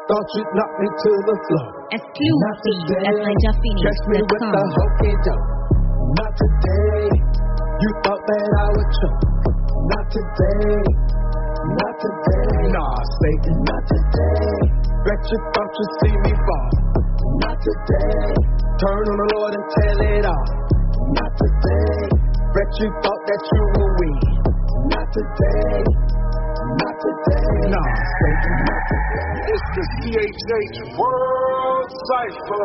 thought you'd knock me to the floor. Exclusive at Catch me with the hokey doke. Not today. You thought that I would choke. Not today. Not today. Nah, Satan, not today. Bet you thought you'd see me fall. Not today. Turn on the Lord and tell it all. Not today. Bet you thought that you would win. Not today. Not today. Nah, Satan, not today. It's the CHH World Cypher.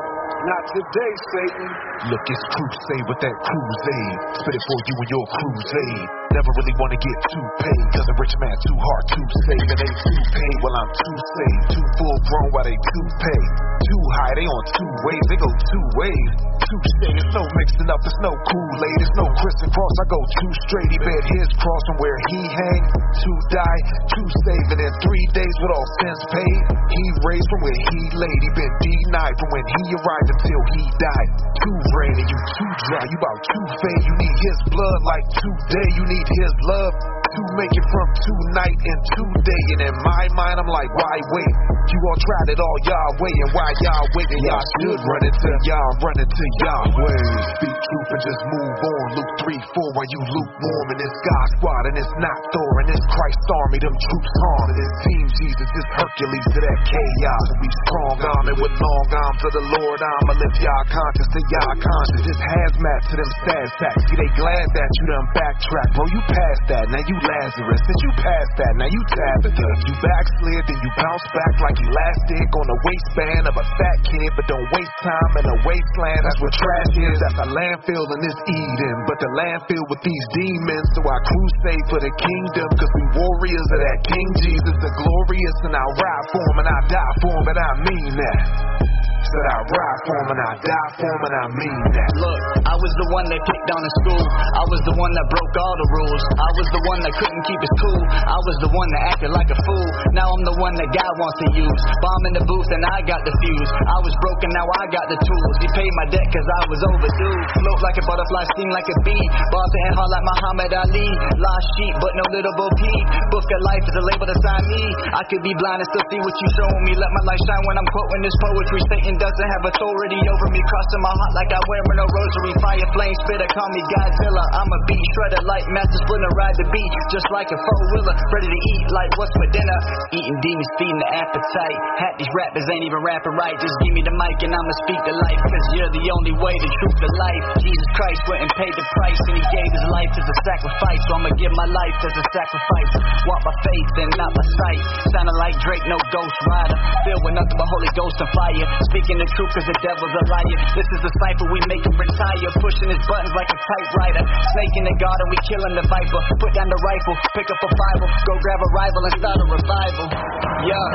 Not today, Satan. Look, it's Crusade with that crusade. Spit it for you and your crusade. Never really wanna get too paid, cause a rich man too hard to save. And they too paid, well I'm too saved. Too full grown while they too paid. Too high, they on two ways, they go two ways. Too shade, it's no mixing up, it's no Kool-Aid, it's no Christian cross. I go too straight, he bet his cross from where he hang. Too die, too saving in 3 days with all sins paid. He raised from where he laid, he been denied from when he arrived until he died. Too rainy, you too dry, you about too fade. You need his blood like today, you need his love to make it from tonight and today. And in my mind, I'm like, why wait? You all tried it all y'all way, and why y'all waiting? Y'all should run it to y'all, run it to Yahweh. Speak truth and just move on. Luke 3:4, while you lukewarm, and it's God squad, and it's not Thor, and it's Christ's army. Them troops armed, and it's Team Jesus, it's Hercules to that chaos. And we strong armed with long arms to the Lord. I'ma lift y'all conscious to y'all conscious. It's hazmat to them sad sacks. See, they glad that you done backtrack, bro. You passed that, now you Lazarus. Since you passed that, now you Tabitha. You backslid, then you bounce back like elastic on the waistband of a fat kid. But don't waste time in a wasteland. That's what trash is. That's a landfill and it's Eden, but the landfill with these demons. So I crusade for the kingdom, cause we warriors of that King Jesus, the glorious. And I ride for him and I die for him, and I mean that. Said I ride for him and I die for him, and I mean that. Look, I was the one that kicked down in school. I was the one that broke all the rules. I was the one that couldn't keep his cool. I was the one that acted like a fool. Now I'm the one that God wants to use. Bomb in the booth and I got the fuse. I was broken, now I got the tools. He paid my debt cause I was overdue. Float like a butterfly, sting like a bee. Boss and hard like Muhammad Ali. Lost sheep but no little Bo Peep. Book of life is a label to sign me. I could be blind and still see what you showing me. Let my light shine when I'm quoting this poetry. Satan doesn't have authority over me. Crossing my heart like I wear no rosary. Fire flame spitter, call me Godzilla. I'm a beat shredder like Master Splinter. Ride the beat just like a four-wheeler. Ready to eat like what's for dinner. Eating demons, feeding the appetite. Half these rappers ain't even rapping right. Just give me the mic and I'ma speak the life, cause you're the only way, the truth, the life. Jesus Christ went and paid the price, and he gave his life as a sacrifice. So I'ma give my life as a sacrifice. Walk by faith and not by sight. Sounding like Drake, no Ghost Rider. Filled with nothing but Holy Ghost and fire. Speaking the truth cause the devil's a liar. This is the cipher, we make him retire. Pushing his buttons like a typewriter. Snaking the garden, we killing the viper. Put down the rifle, pick up a Bible. Go grab a rival and start a revival. Yeah.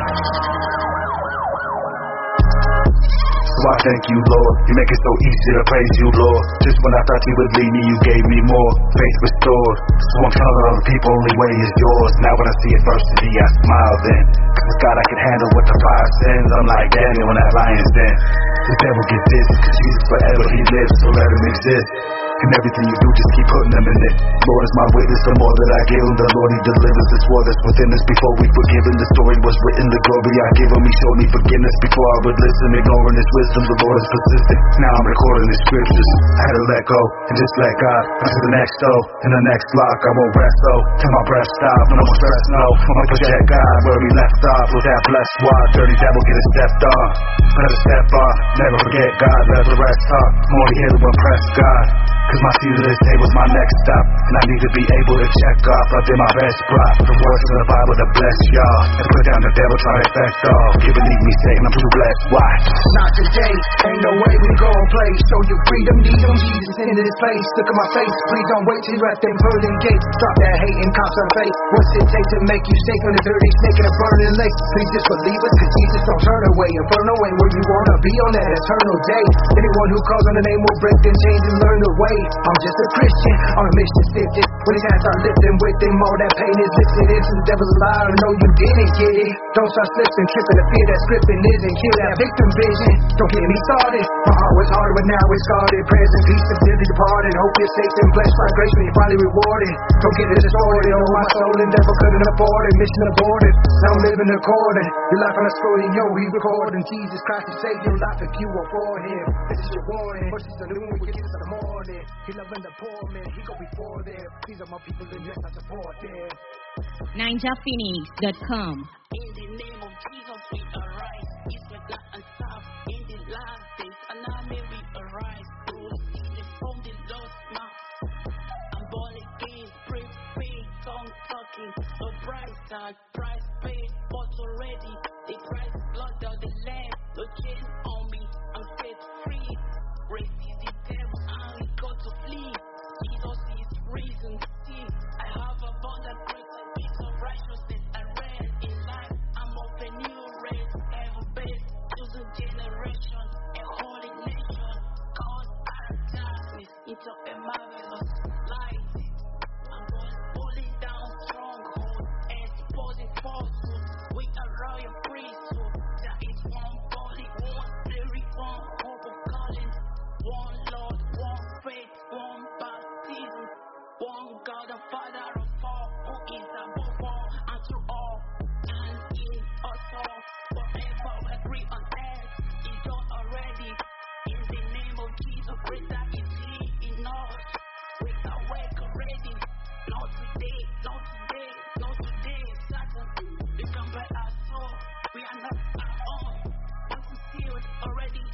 So I thank you, Lord. You make it so easy to praise you, Lord. Just when I thought you would lead me, you gave me more. Faith restored. So I'm telling other people, only way is yours. Now when I see adversity, I smile then. Cause with God I can handle what the fire sends. I'm like Daniel in that lion's den. The devil get this, cause Jesus forever he lives, so let him exist. And everything you do, just keep putting them in it. Lord is my witness, the more that I give him, the Lord he delivers. This war that's within us before we forgive him. The story was written, the glory I give him. He showed me forgiveness before I would listen. Ignoring his wisdom, the Lord is persistent. Now I'm recording his scriptures. I had to let go and just let God. Until the next though, in the next block I won't rest though. Till my breath stop and I won't stress no. I'ma project God where we left off. With that blessed squad, dirty devil get it stepped on. Better step off, never forget God, let the rest talk. I'm only here to impress God. Cause my seat at this table's my next stop. And I need to be able to check off. I did my best, brought the words of the Bible to bless y'all. And put down the devil, try to affect all. Give believe me, Satan, I'm too blessed. Why? Not today, ain't no way we gon' play. Show your freedom, need them Jesus into this place. Look at my face, please don't wait till you at them pearly gates. Drop that hate and concentrate. What's it take to make you stake on the dirty snake in a burning lake? Please just believe us, cause Jesus don't turn away. Inferno ain't where you wanna be on that eternal day. Anyone who calls on the name will break them chains and learn the way. I'm just a Christian, on a mission sifted. When his hands start lifting with him, all that pain is lifted into the devil's lie. No, you didn't get it. Don't start slipping, tripping. The fear that scripting isn't. Kill that victim vision. Don't get me started. My heart was hard, but now it's guarded. Prayers and peace, stability departed. Hope you're safe and blessed by grace when you're finally rewarded. Don't get it distorted. Oh, my soul and devil couldn't afford it. Mission aborted. Now I'm living according. Your life on a scrolling, yo, we recording Jesus Christ to save your life if you are for him. This is your warning. Versus the noon, we get to the morning. He loving the poor man, he go before them. These are my people in yes, I support them. NinjaPhoenix.com. In the name of Jesus, we arise. It's with that and stuff. In the last days, and now may we arise. Proceeding from the lost mouth. I'm born again, pray, tongue talking. No price tag, price paid, but already. The price blood of the lamb. No chain on me, I'm set free. Resist the devil and we got to flee. Jesus is risen. See, I have abundant grace and peace of righteousness and reign in life. I'm of a new race, heaven-based, chosen generation, a holy nation. Called out of darkness into a marvelous light. I'm going pulling down strongholds, exposing falsehood. We are royal priesthood. There is one body, one spirit, one hope of calling. One Lord, one faith, one baptism. One God and Father of all, who is above all and through all, and in us all. Forever we agree on earth, is done already. In the name of Jesus, greater is He in us. We are awake already. Not today, not today, not today. Satan, we can buy our soul. We are not our own, but we sealed already.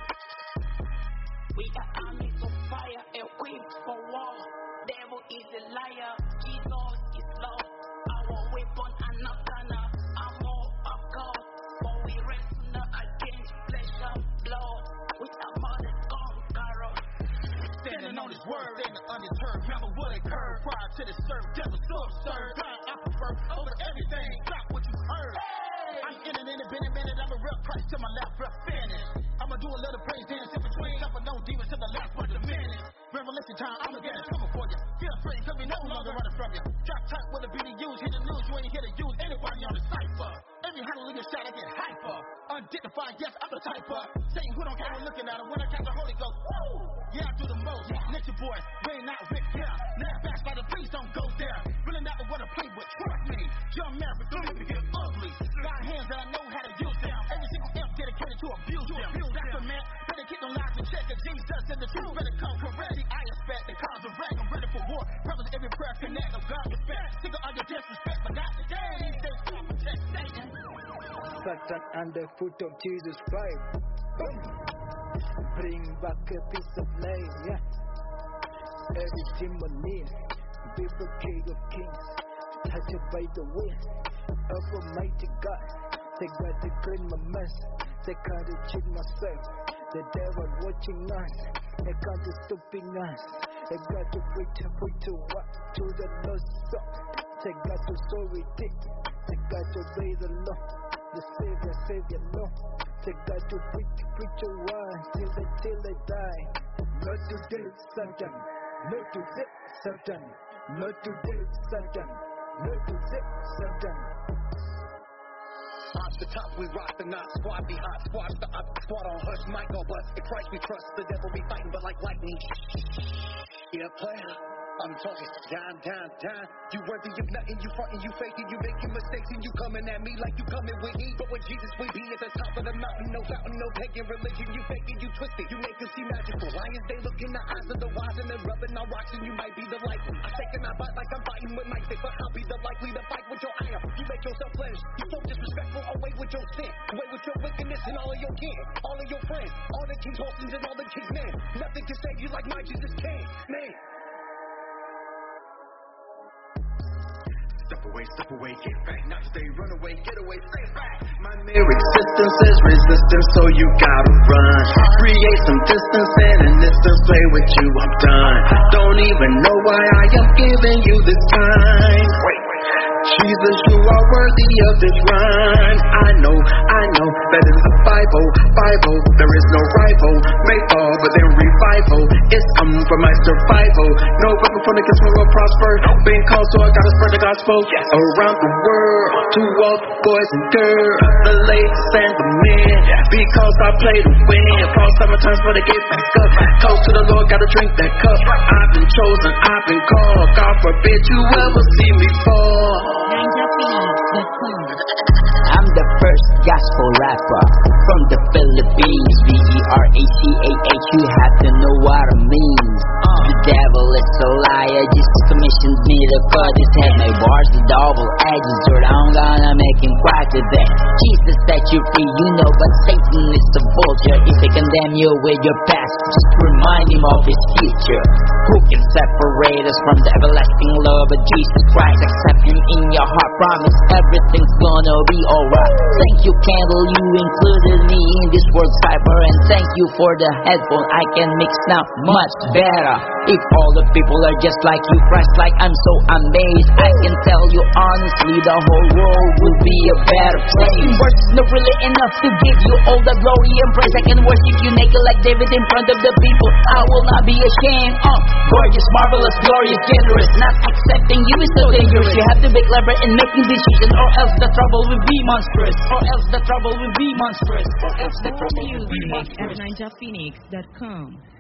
We are armies of fire, equipped for war. Devil is a liar, Jesus is Lord. Our weapon and not carnal, armor of God. For we wrestle not against flesh and blood. We are more than conquerors. Standing on His word, standing undeterred. Remember what occurred prior to the serve. Devil so absurd. God, I prefer over everything. Stop what you heard. Hey. I'm in an independent minute. I'm a real Christ till my last breath finished. I'ma do a little praise dance in between. Up and no demons till the last bunch of minutes. Revelation time, I'm again coming for you. Feel free, cause we no longer running from you. Drop tight with the BDUs, hit the news, you ain't here to use anybody on the cipher. Every hallelujah shot, I get hyper. Undignified, yes, I'm the typer. Satan who don't care when looking at him, when I catch the Holy Ghost. Woo! Yeah, I do the most. Let your boy, rain not Rick, yeah. Now backslider, please don't go there. Really not the one to play with, trust me. Young Maverick, don't let me get ugly. Got hands that I know how to use them. Every single imp dedicated to abuse them. That's a man, better keep them lies and check. Jesus and the truth better come correct. I expect the cause of rag, I'm ready for war. Promise every prayer connect of God respect. Single under disrespect, but not today. These days, protect Satan. Satan under foot of Jesus Christ. Bring back a piece of life, yeah. Every demon near, be the King of Kings. Touched by the wind of Almighty God. They got to clean my mess. They got to cheat myself. The devil watching us. They got to stopping us. They got to preach what to the lost soul. They got to sow it. They got to obey the law. The Savior law. They got to preach a word till they die. Not today, Satan. Not today, Satan. Not today, Satan. Not today, Satan. Off the top, we rock the knot, squad be hot, squash the up, squad on hush, mic on bust. In Christ we trust, the devil be fighting, but like lightning. Yeah, player. I'm talking down. You worthy of nothing, you frontin', you faking, you making mistakes, and you coming at me like you coming with heat. But with Jesus, we be at the top of the mountain, no fountain, no pagan religion. You faking, you twisted, you make them see magical. Lions, they look in the eyes of the wise, and they're rubbing our rocks, and you might be the likely. I shake and I bite like I'm fighting with Mike, but I'll be the likely to fight with your iron. You make yourself flesh, you so disrespectful, away with your sin, away with your wickedness and all of your kin, all of your friends, all the king's horses and all the king's men. Nothing can save you like my Jesus can, man. Step away, get back, not stay, run away, get away, stay back. My mere existence is resistance, so you gotta run. Create some distance and an instant play with you, I'm done. Don't even know why I am giving you this time. Wait. Jesus, you are worthy of this run. I know that in the Bible, there is no rival. May fall, but then revival. It's for my survival. No weapon from the against me will prosper. Being called, so I gotta spread the gospel around the world to all the boys and girls, the ladies and the men. Because I play to win. Fall 7 times, but I get back up. Toast to the Lord, gotta drink that cup. I've been chosen, I've been called. God forbid you ever see me fall. NinjaPhoenix.com. I'm the first gospel rapper from the Philippines. VERACAH, you have to know what it means. The devil is a liar, Jesus commissioned me to cut his head. My bars the double edges, or I'm gonna make him crack to death. Jesus set you free, you know, but Satan is the vulture. If they condemn you with your past, just remind him of his future. Who can separate us from the everlasting love of Jesus Christ? Accept him in your heart, promise everything's gonna be alright. Thank you, Candle, you included me in this world cipher. And thank you for the headphone, I can mix now much better. If all the people are just like you, Christ, like I'm so amazed. I can tell you honestly, the whole world will be a better place. Words is not really enough to give you all the glory and praise. I can worship you naked like David in front of the people. I will not be ashamed. Gorgeous, marvelous, glorious, generous. Not accepting you is so dangerous. You have to be clever in making decisions, or else the trouble will be monstrous. Or else the trouble will be monstrous. Or else the trouble will be monstrous. At ninjaphoenix.com.